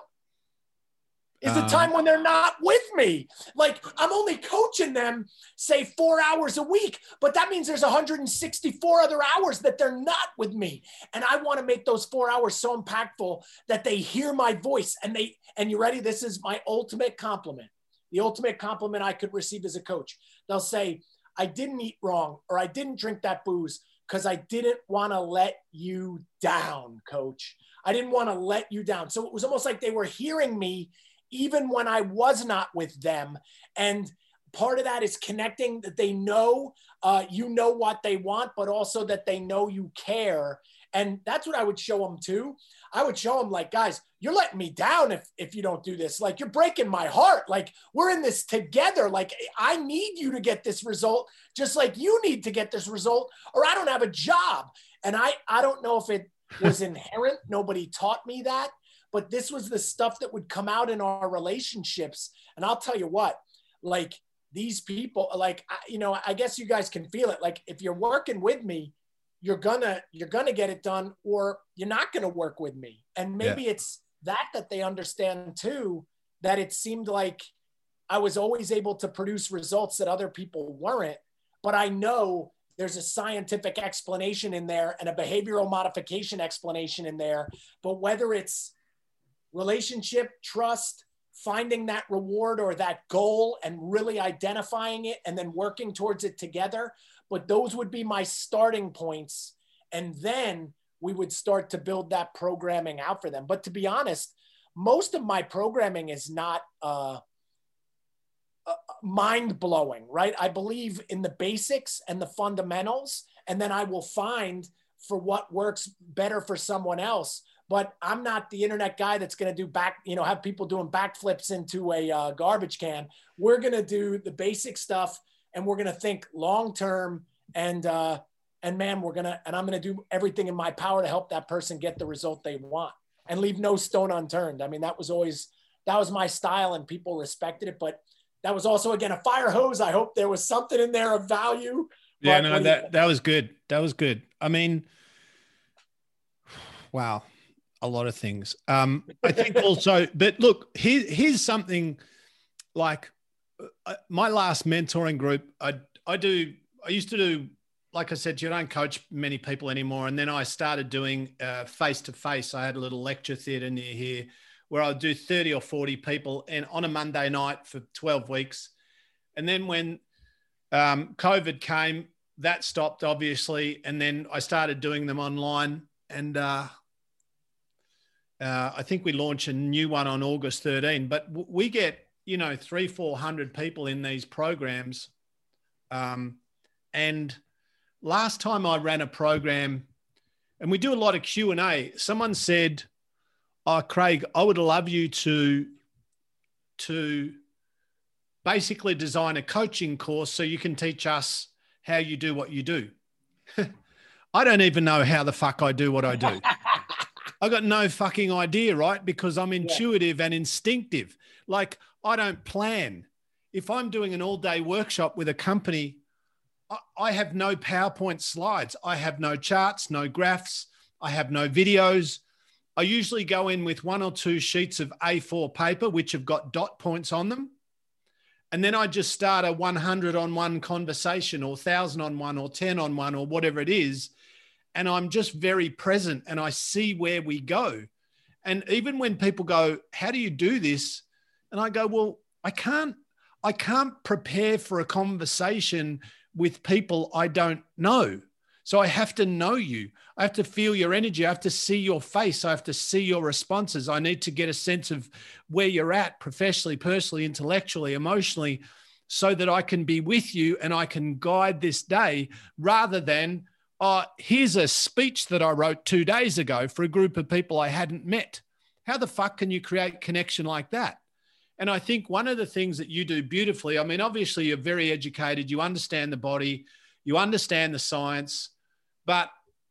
Is uh, the time when they're not with me. Like, I'm only coaching them, say, four hours a week, but that means there's one hundred sixty-four other hours that they're not with me. And I want to make those four hours so impactful that they hear my voice. And they, and you ready? This is my ultimate compliment. The ultimate compliment I could receive as a coach. They'll say, I didn't eat wrong, or I didn't drink that booze because I didn't want to let you down, coach. I didn't want to let you down. So it was almost like they were hearing me even when I was not with them. And part of that is connecting that they know, uh, you know what they want, but also that they know you care. And that's what I would show them too. I would show them, like, guys, you're letting me down if, if you don't do this. Like, you're breaking my heart. Like, we're in this together. Like, I need you to get this result, just like you need to get this result, or I don't have a job. And I, I don't know if it, was inherent. Nobody taught me that, but this was the stuff that would come out in our relationships. And I'll tell you what, like these people, like, you know, I guess you guys can feel it. Like if you're working with me, you're gonna, you're gonna get it done, or you're not gonna work with me. And maybe yeah. it's that, that they understand too, that it seemed like I was always able to produce results that other people weren't, but I know there's a scientific explanation in there and a behavioral modification explanation in there. But whether it's relationship, trust, finding that reward or that goal and really identifying it and then working towards it together, but those would be my starting points. And then we would start to build that programming out for them. But to be honest, most of my programming is not uh, uh, mind-blowing, right? I believe in the basics and the fundamentals, and then I will find for what works better for someone else. But I'm not the internet guy that's going to do back, you know, have people doing backflips into a uh, garbage can. We're going to do the basic stuff, and we're going to think long-term, and, uh, and man, we're going to, and I'm going to do everything in my power to help that person get the result they want and leave no stone unturned. I mean, that was always, that was my style, and people respected it, but that was also, again, a fire hose. I hope there was something in there of value. Yeah, no, that, that was good. That was good. I mean, wow. A lot of things. Um, I think also, but look, here, here's something like uh, my last mentoring group. I, I do, I used to do, like I said, you don't coach many people anymore. And then I started doing uh, face-to-face. I had a little lecture theatre near here where I'd do thirty or forty people and on a Monday night for twelve weeks. And then when um, COVID came, that stopped obviously. And then I started doing them online, and uh, uh, I think we launch a new one on August thirteenth, but w- we get, you know, three, four hundred people in these programs. Um, and last time I ran a program, and we do a lot of Q and A, someone said, oh, Craig, I would love you to, to basically design a coaching course so you can teach us how you do what you do. I don't even know how the fuck I do what I do. I got no fucking idea, right? Because I'm intuitive yeah. and instinctive. Like, I don't plan. If I'm doing an all-day workshop with a company, I, I have no PowerPoint slides. I have no charts, no graphs. I have no videos. I usually go in with one or two sheets of A four paper, which have got dot points on them. And then I just start a one hundred on one conversation, or one thousand on one, or ten on one, or whatever it is. And I'm just very present, and I see where we go. And even when people go, how do you do this? And I go, well, I can't, I can't prepare for a conversation with people I don't know. So I have to know you. I have to feel your energy. I have to see your face. I have to see your responses. I need to get a sense of where you're at professionally, personally, intellectually, emotionally, so that I can be with you and I can guide this day, rather than, oh, here's a speech that I wrote two days ago for a group of people I hadn't met. How the fuck can you create connection like that? And I think one of the things that you do beautifully, I mean, obviously you're very educated, you understand the body, you understand the science, but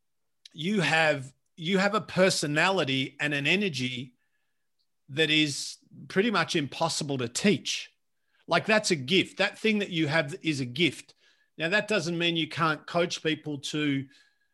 you have, you have a personality and an energy that is pretty much impossible to teach. Like, that's a gift. That thing that you have is a gift. Now, that doesn't mean you can't coach people to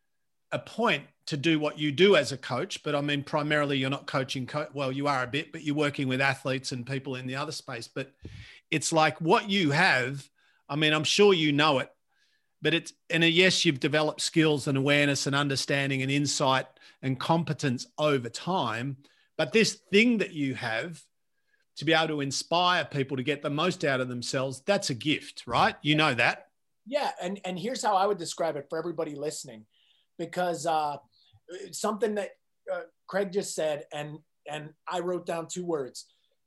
a point to do what you do as a coach, but I mean, primarily you're not coaching, co- well, you are a bit, but you're working with athletes and people in the other space. But it's like what you have, I mean, I'm sure you know it, but it's, and yes, you've developed skills and awareness and understanding and insight and competence over time, but this thing that you have to be able to inspire people to get the most out of themselves, that's a gift, right? You know that. Yeah. And, and here's how I would describe it for everybody listening, because uh, something that uh, Craig just said, and, and I wrote down two words.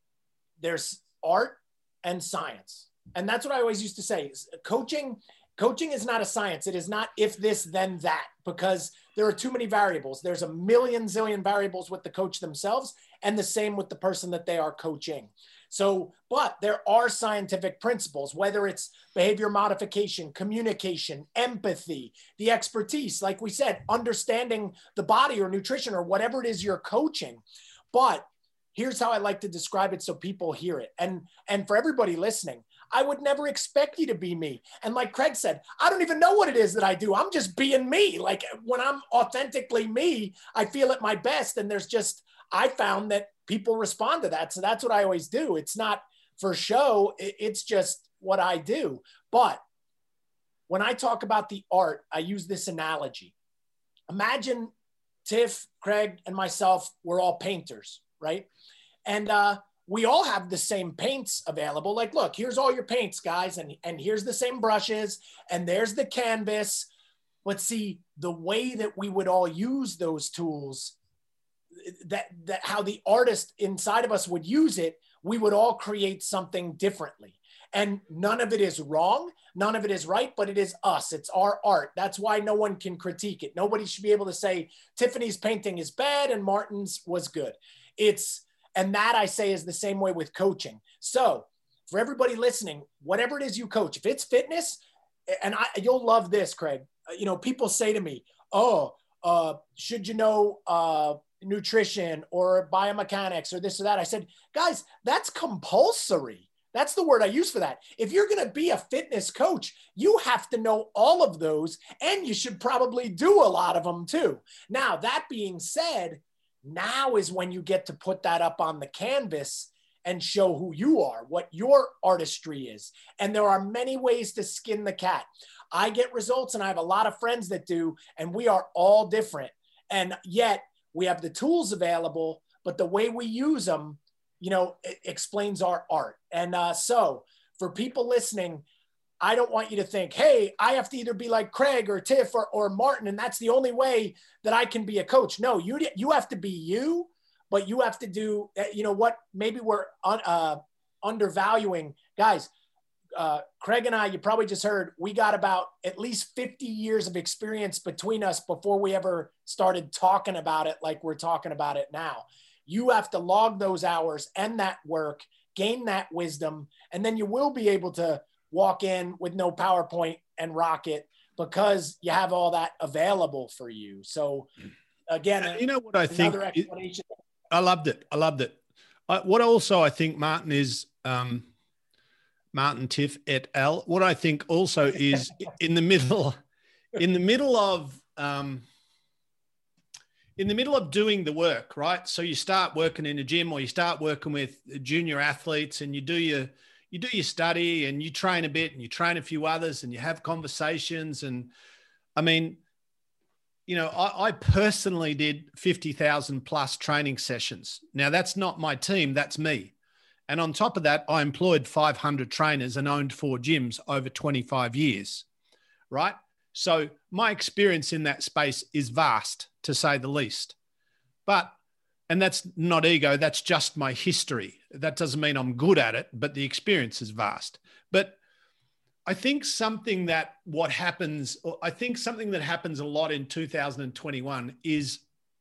There's art and science. And that's what I always used to say. Coaching, coaching is not a science. It is not if this, then that, because there are too many variables. There's a million zillion variables with the coach themselves, and the same with the person that they are coaching. So, but there are scientific principles, whether it's behavior modification, communication, empathy, the expertise, like we said, understanding the body or nutrition or whatever it is you're coaching. But here's how I like to describe it so people hear it. And, and for everybody listening, I would never expect you to be me. And like Craig said, I don't even know what it is that I do. I'm just being me. Like when I'm authentically me, I feel at my best. And there's just, I found that people respond to that. So that's what I always do. It's not for show. It's just what I do. But when I talk about the art, I use this analogy. Imagine Tiff, Craig, and myself, we're all painters, right? And uh, we all have the same paints available. Like, look, here's all your paints, guys. And, and here's the same brushes. And there's the canvas. But see, the way that we would all use those tools, that, that how the artist inside of us would use it, we would all create something differently. And none of it is wrong. None of it is right, but it is us. It's our art. That's why no one can critique it. Nobody should be able to say Tiffany's painting is bad and Martin's was good. It's, and that I say is the same way with coaching. So for everybody listening, whatever it is you coach, if it's fitness, and I, you'll love this, Craig, you know, people say to me, oh, uh, should you know, uh, nutrition or biomechanics or this or that? I said, guys, that's compulsory. That's the word I use for that. If you're going to be a fitness coach, you have to know all of those, and you should probably do a lot of them too. Now, that being said, now is when you get to put that up on the canvas and show who you are, what your artistry is. And there are many ways to skin the cat. I get results, and I have a lot of friends that do, and we are all different. And yet we have the tools available, but the way we use them, you know, it explains our art. And uh, so for people listening, I don't want you to think, hey, I have to either be like Craig or Tiff or, or Martin, and that's the only way that I can be a coach. No, you, you have to be you, but you have to do, you know what, maybe we're un, uh, undervaluing. Guys, uh, Craig and I, you probably just heard, we got about at least fifty years of experience between us before we ever started talking about it like we're talking about it now. You have to log those hours and that work, gain that wisdom, and then you will be able to walk in with no PowerPoint and rock it because you have all that available for you. So again, you know what I think? Explanation. I loved it. I loved it. I, what also I think, Martin, is um, Martin Tiff et al. What I think also is in the middle, in the middle of, um, in the middle of doing the work, right? So you start working in a gym or you start working with junior athletes and you do your, you do your study and you train a bit and you train a few others and you have conversations. And I mean, you know, I, I personally did fifty thousand plus training sessions. Now that's not my team, that's me. And on top of that, I employed five hundred trainers and owned four gyms over twenty-five years, right? So my experience in that space is vast, to say the least. But, and that's not ego, that's just my history. That doesn't mean I'm good at it, but the experience is vast. But I think something that what happens, I think something that happens a lot in two thousand twenty-one is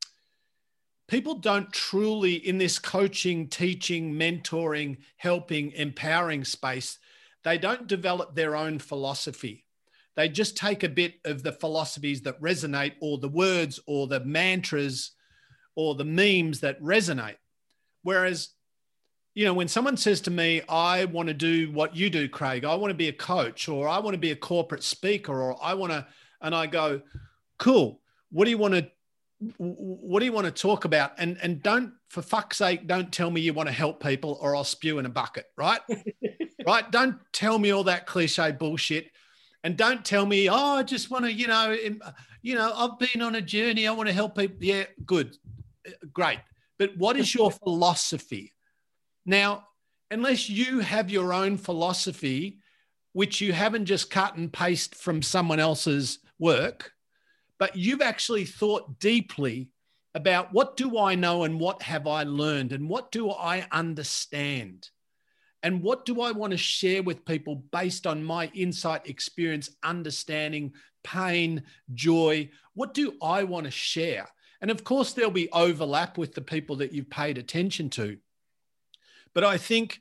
people don't truly, in this coaching, teaching, mentoring, helping, empowering space, they don't develop their own philosophy. They just take a bit of the philosophies that resonate, or the words or the mantras or the memes that resonate. Whereas, you know, when someone says to me, I want to do what you do, Craig, I want to be a coach, or I want to be a corporate speaker, or I want to, and I go, cool, what do you want to, what do you want to talk about? And, and don't, for fuck's sake, don't tell me you want to help people or I'll spew in a bucket, right? Right? Don't tell me all that cliche bullshit. And don't tell me, oh, I just want to, you know, you know, I've been on a journey. I want to help people. Yeah, good. Great. But what is your philosophy? Now, unless you have your own philosophy, which you haven't just cut and paste from someone else's work, but you've actually thought deeply about what do I know and what have I learned and what do I understand? And what do I want to share with people based on my insight, experience, understanding, pain, joy? What do I want to share? And of course, there'll be overlap with the people that you've paid attention to. But I think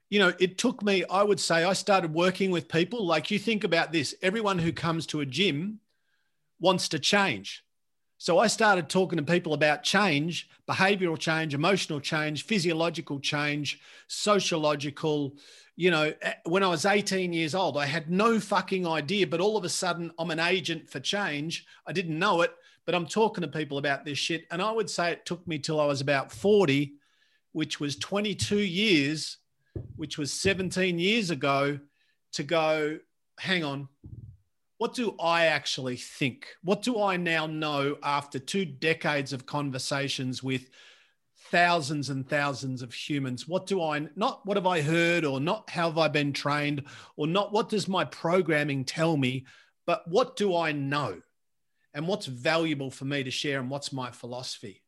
you know, it took me, I would say I started working with people. Like, you think about this, everyone who comes to a gym wants to change. So I started talking to people about change, behavioral change, emotional change, physiological change, sociological. You know, when I was eighteen years old, I had no fucking idea, but all of a sudden I'm an agent for change. I didn't know it, but I'm talking to people about this shit. And I would say it took me till I was about forty, which was twenty-two years, which was seventeen years ago, to go, hang on, what do I actually think? What do I now know after two decades of conversations with thousands and thousands of humans? What do I, not what have I heard, or not how have I been trained, or not what does my programming tell me, but what do I know? And what's valuable for me to share, and what's my philosophy?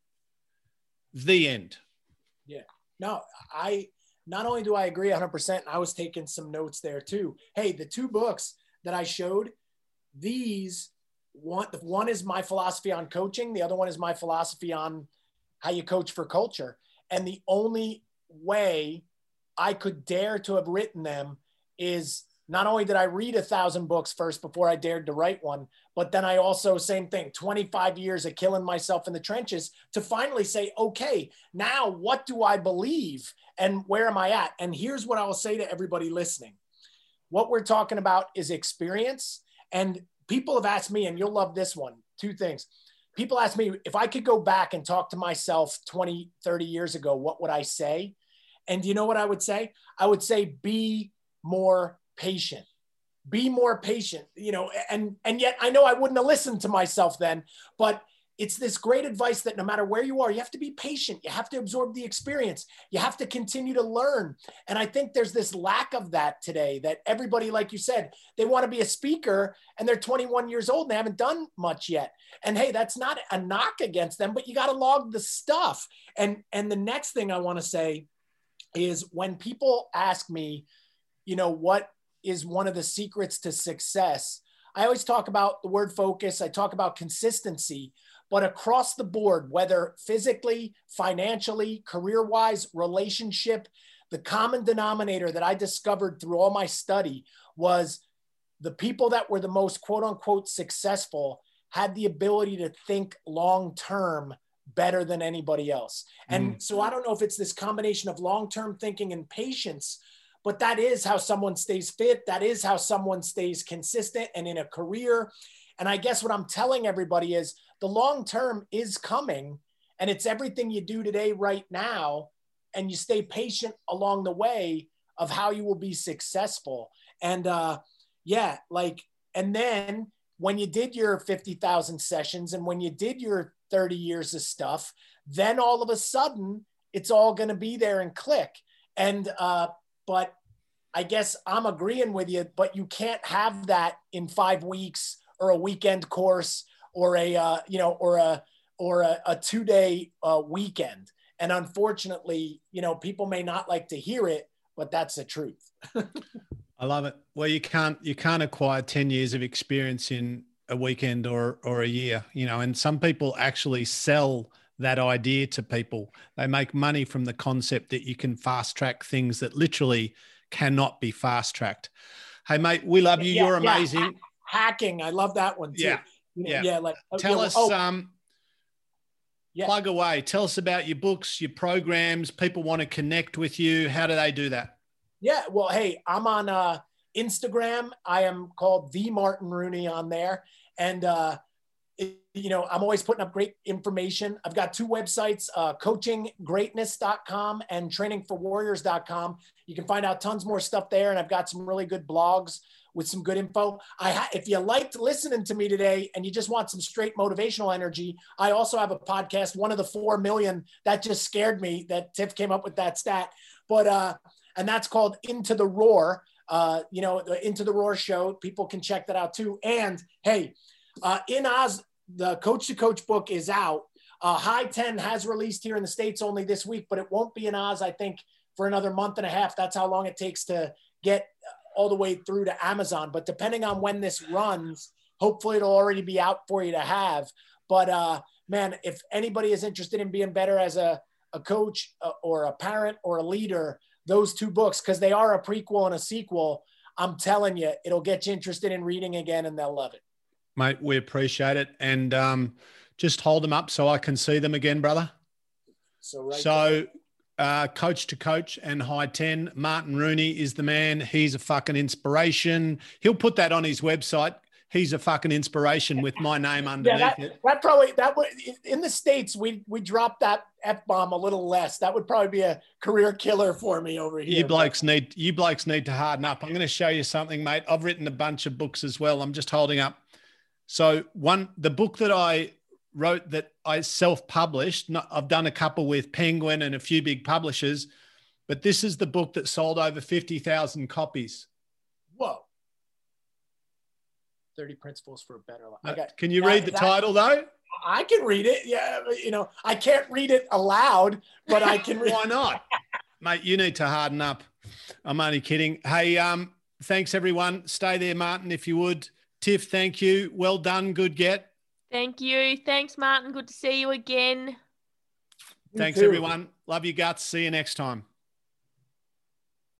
The end. Yeah. No, I, not only do I agree one hundred percent, I was taking some notes there too. Hey, the two books that I showed, these, one, one is my philosophy on coaching. The other one is my philosophy on how you coach for culture. And the only way I could dare to have written them is, not only did I read a thousand books first before I dared to write one, but then I also, same thing, twenty-five years of killing myself in the trenches to finally say, okay, now what do I believe and where am I at? And here's what I will say to everybody listening. What we're talking about is experience. And people have asked me, and you'll love this one, two things. People ask me, if I could go back and talk to myself twenty, thirty years ago, what would I say? And you know what I would say? I would say, be more patient, be more patient, you know, and, and yet I know I wouldn't have listened to myself then, but it's this great advice that no matter where you are, you have to be patient. You have to absorb the experience. You have to continue to learn. And I think there's this lack of that today, that everybody, like you said, they want to be a speaker and they're twenty-one years old and they haven't done much yet. And hey, that's not a knock against them, but you got to log the stuff. And, and the next thing I want to say is, when people ask me, you know, what is one of the secrets to success, I always talk about the word focus. I talk about consistency. But across the board, whether physically, financially, career-wise, relationship, the common denominator that I discovered through all my study was the people that were the most quote unquote successful had the ability to think long-term better than anybody else. And mm. so I don't know if it's this combination of long-term thinking and patience, but that is how someone stays fit. That is how someone stays consistent and in a career. And I guess what I'm telling everybody is, the long term is coming, and it's everything you do today, right now, and you stay patient along the way of how you will be successful. And uh, yeah, like, and then when you did your fifty thousand sessions and when you did your thirty years of stuff, then all of a sudden it's all going to be there and click. And, uh, but I guess I'm agreeing with you, but you can't have that in five weeks or a weekend course or a, uh, you know, or a, or a, a two day uh, weekend. And unfortunately, you know, people may not like to hear it, but that's the truth. I love it. Well, you can't, you can't acquire ten years of experience in a weekend or, or a year, you know, and some people actually sell that idea to people. They make money from the concept that you can fast track things that literally cannot be fast tracked. Hey mate, we love you. Yeah, You're amazing. Yeah. Hacking. I love that one too. Yeah. Yeah. Yeah. Like, tell you know, us, oh, um, yeah. plug away. Tell us about your books, your programs. People want to connect with you. How do they do that? Yeah. Well, hey, I'm on uh, Instagram. I am called The Martin Rooney on there. And, uh, it, you know, I'm always putting up great information. I've got two websites, uh, coaching greatness dot com and training for warriors dot com. You can find out tons more stuff there. And I've got some really good blogs with some good info. I ha- if you liked listening to me today and you just want some straight motivational energy, I also have a podcast, one of the four million that just scared me that Tiff came up with that stat. But, uh, and that's called Into the Roar. Uh, you know, the Into the Roar show. People can check that out too. And hey, uh, in Oz, the Coach to Coach book is out. Uh, High ten has released here in the States only this week, but it won't be in Oz, I think, for another month and a half. That's how long it takes to get all the way through to Amazon. But depending on when this runs, hopefully it'll already be out for you to have. But uh, man, if anybody is interested in being better as a, a coach uh, or a parent or a leader, those two books, because they are a prequel and a sequel. I'm telling you, it'll get you interested in reading again, and they'll love it. Mate, we appreciate it. And um, just hold them up so I can see them again, brother. So, right so uh, Coach to Coach and High ten, Martin Rooney is the man. He's a fucking inspiration. He'll put that on his website. He's a fucking inspiration with my name underneath yeah, that, it. That probably, that would, in the States, we we dropped that F-bomb a little less. That would probably be a career killer for me over here. You blokes need, you blokes need to harden up. I'm going to show you something, mate. I've written a bunch of books as well. I'm just holding up. So one, the book that I wrote that I self-published, not, I've done a couple with Penguin and a few big publishers, but this is the book that sold over fifty thousand copies. Whoa. thirty Principles for a Better Life. I got, can you that, read the that, title though? I can read it. Yeah. You know, I can't read it aloud, but I can read. Why not? Mate, you need to harden up. I'm only kidding. Hey, um, thanks everyone. Stay there, Martin, if you would. Tiff, thank you. Well done. Good get. Thank you. Thanks, Martin. Good to see you again. Thanks, everyone. Love you guts. See you next time.